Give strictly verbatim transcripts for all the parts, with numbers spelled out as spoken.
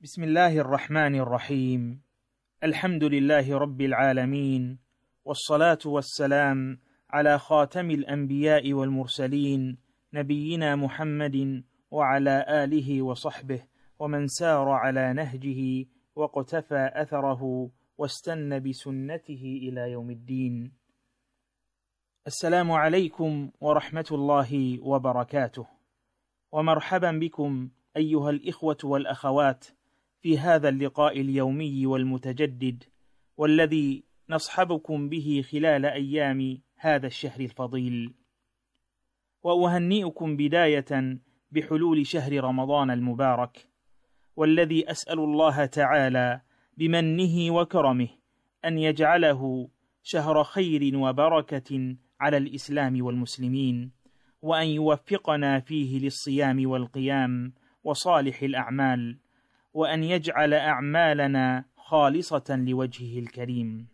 بسم الله الرحمن الرحيم. الحمد لله رب العالمين، والصلاة والسلام على خاتم الأنبياء والمرسلين نبينا محمد وعلى آله وصحبه ومن سار على نهجه واقتفى أثره واستنى بسنته إلى يوم الدين. السلام عليكم ورحمة الله وبركاته، ومرحبا بكم أيها الإخوة والأخوات في هذا اللقاء اليومي والمتجدد، والذي نصحبكم به خلال أيام هذا الشهر الفضيل. وأهنئكم بداية بحلول شهر رمضان المبارك، والذي أسأل الله تعالى بمنه وكرمه أن يجعله شهر خير وبركة على الإسلام والمسلمين، وأن يوفقنا فيه للصيام والقيام وصالح الأعمال، وأن يجعل أعمالنا خالصة لوجهه الكريم.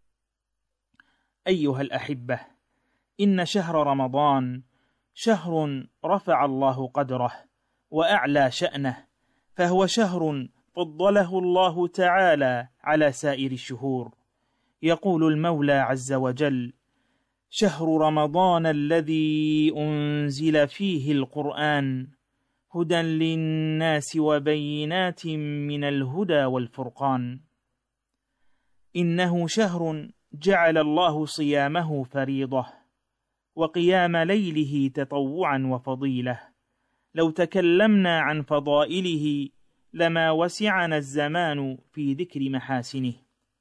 أيها الأحبة، إن شهر رمضان شهر رفع الله قدره وأعلى شأنه، فهو شهر فضله الله تعالى على سائر الشهور. يقول المولى عز وجل: شهر رمضان الذي أنزل فيه القرآن هدى للناس وبينات من الهدى والفرقان. إنه شهر جعل الله صيامه فريضة، وقيام ليله تطوعا وفضيلة. لو تكلمنا عن فضائله لما وسعنا الزمان في ذكر محاسنه.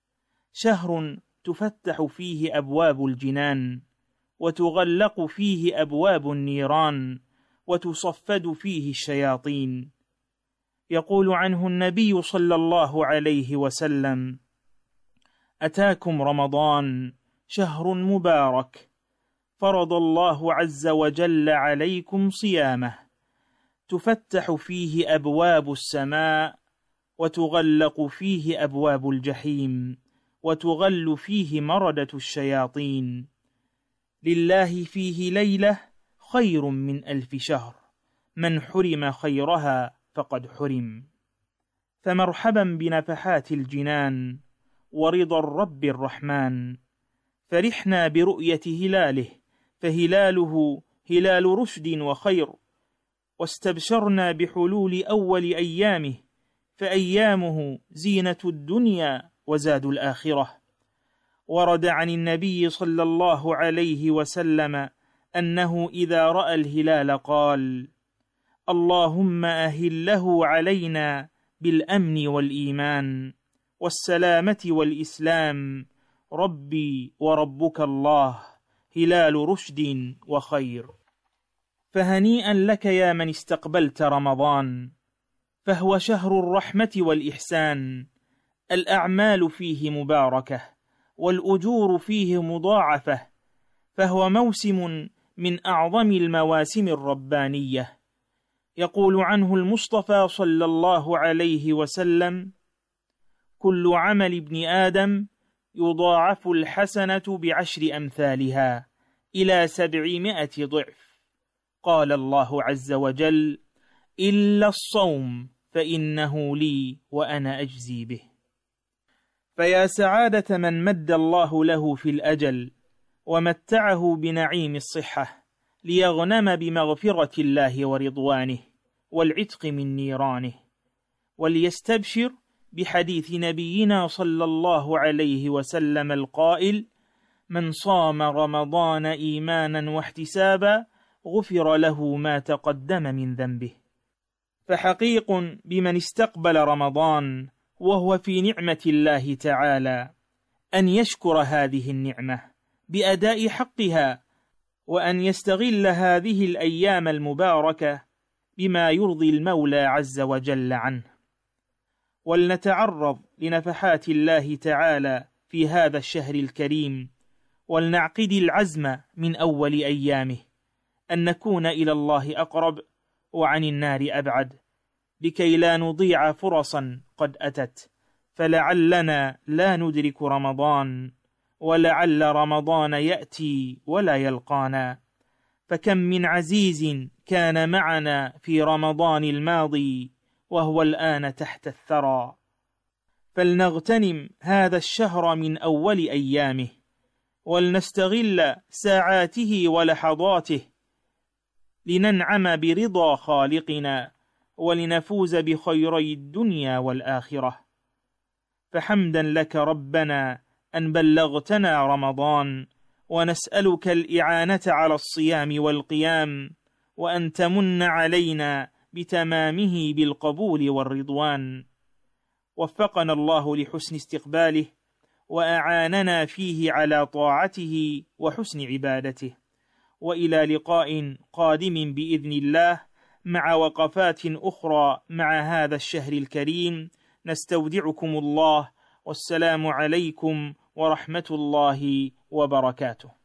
شهر تفتح فيه أبواب الجنان، وتغلق فيه أبواب النيران، وتصفد فيه الشياطين. يقول عنه النبي صلى الله عليه وسلم: أتاكم رمضان شهر مبارك، فرض الله عز وجل عليكم صيامه، تفتح فيه أبواب السماء، وتغلق فيه أبواب الجحيم، وتغل فيه مردة الشياطين. لله فيه ليلة خير من ألف شهر، من حرم خيرها فقد حرم. فمرحبا بنفحات الجنان ورضا الرب الرحمن. فرحنا برؤية هلاله، فهلاله هلال رشد وخير، واستبشرنا بحلول أول أيامه، فأيامه زينة الدنيا وزاد الآخرة. ورد عن النبي صلى الله عليه وسلم أنه إذا رأى الهلال قال: اللهم أهله علينا بالأمن والإيمان والسلامة والإسلام، ربي وربك الله، هلال رشد وخير. فهنيئا لك يا من استقبلت رمضان، فهو شهر الرحمة والإحسان. الأعمال فيه مباركة، والأجور فيه مضاعفة، فهو موسم من أعظم المواسم الربانية. يقول عنه المصطفى صلى الله عليه وسلم: كل عمل ابن آدم يضاعف الحسنة بعشر أمثالها إلى سبعمائة ضعف. قال الله عز وجل: إلا الصوم فإنه لي وأنا أجزي به. فيا سعادة من مد الله له في الأجل ومتعه بنعيم الصحة، ليغنم بمغفرة الله ورضوانه والعتق من نيرانه، وليستبشر بحديث نبينا صلى الله عليه وسلم القائل: من صام رمضان إيمانا واحتسابا غفر له ما تقدم من ذنبه. فحقيق بمن استقبل رمضان وهو في نعمة الله تعالى أن يشكر هذه النعمة بأداء حقها، وأن يستغل هذه الأيام المباركة بما يرضي المولى عز وجل عنه. ولنتعرض لنفحات الله تعالى في هذا الشهر الكريم، ولنعقد العزم من أول أيامه أن نكون إلى الله أقرب وعن النار أبعد، لكي لا نضيع فرصا قد أتت، فلعلنا لا ندرك رمضان، ولعل رمضان يأتي ولا يلقانا. فكم من عزيز كان معنا في رمضان الماضي وهو الآن تحت الثرى. فلنغتنم هذا الشهر من أول أيامه، ولنستغل ساعاته ولحظاته لننعم برضا خالقنا، ولنفوز بخيري الدنيا والآخرة. فحمدا لك ربنا أن بلغتنا رمضان، ونسألك الإعانة على الصيام والقيام، وأن تمن علينا بتمامه بالقبول والرضوان. وفقنا الله لحسن استقباله، وأعاننا فيه على طاعته وحسن عبادته. وإلى لقاء قادم بإذن الله، مع وقفات أخرى مع هذا الشهر الكريم. نستودعكم الله، والسلام عليكم ورحمة الله وبركاته.